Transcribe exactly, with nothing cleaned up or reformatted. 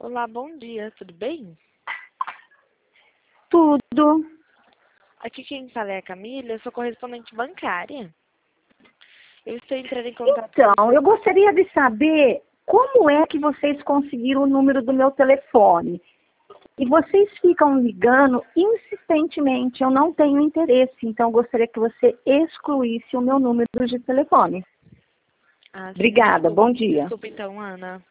Olá, bom dia, tudo bem? Tudo. Aqui quem fala é a Camila, eu sou correspondente bancária. Eu estou entrando em contato com... Então, eu gostaria de saber como é que vocês conseguiram o número do meu telefone. E vocês ficam ligando insistentemente, eu não tenho interesse, então eu gostaria que você excluísse o meu número de telefone. Ah, sim, Obrigada, desculpa, bom dia. desculpa então, Ana.